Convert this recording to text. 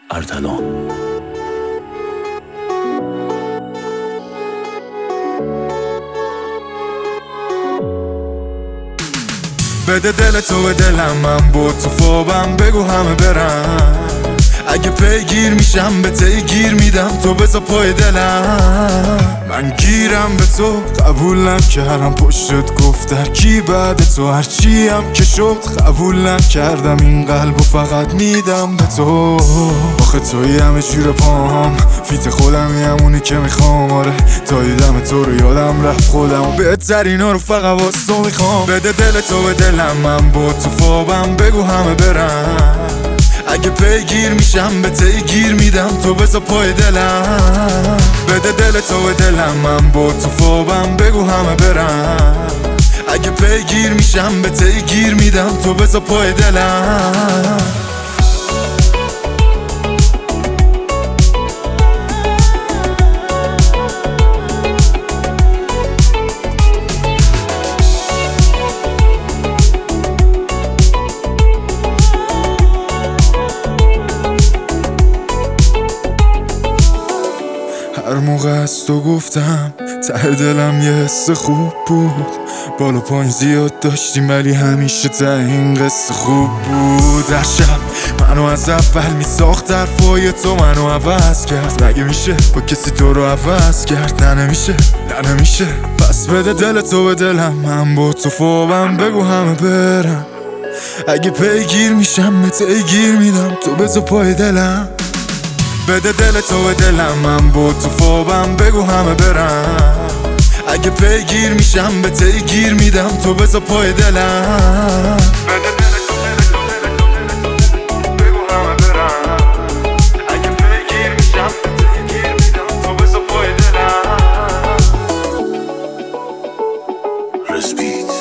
اردلان. بده دل تو به دلم، من بود تو فوبم، بگو همه برم. اگه پیگیر میشم به گیر میدم، تو بذار پای دلم. من گیرم به تو، قبول نکردم پشتت گفت کی بعد تو، هرچی هم که شد قبول نکردم این قلبو فقط میدم به تو. آخه توی همه جور پام، فیت خودمی همونی که میخوام. آره تا دیدم تو رو یادم رفت خودم و بهترینا رو فقط واسه تو میخوام. بده دل تو به دلم، من بود تو فوبم، بگو همه برم. اگه پیگیر میشم به گیر میدم، تو بذار پای دلم. بده دل تو به دلم، من بود تو فوبم، بگو همه برم. اگه پیگیر میشم به گیر میدم، تو بذار پای دلم. هر موقع از تو گفتم ته دلم یه حس خوب بود. بالا پایین زیاد داشتیم ولی همیشه ته این قصه خوب بود. هر شب منو از اول میساخت، حرفای تو منو عوض کرد. مگه میشه با کسی تو رو عوض کرد؟ نه نمیشه، نه نمیشه. پس بده دل تو به دلم، من با تو فوبم، بگو همه برم. اگه پیگیر میشم به گیر میدم، تو بذار پای دلم. بده دل تو به دلم، من بود تو فوبم، بگو همه برم. اگه پیگیر میشم به گیر میدم، تو بذار پای دلم. بده دل تو بگو همه برم. اگه پیگیر میشم به گیر میدم، تو بذار پای دلم. رسپیت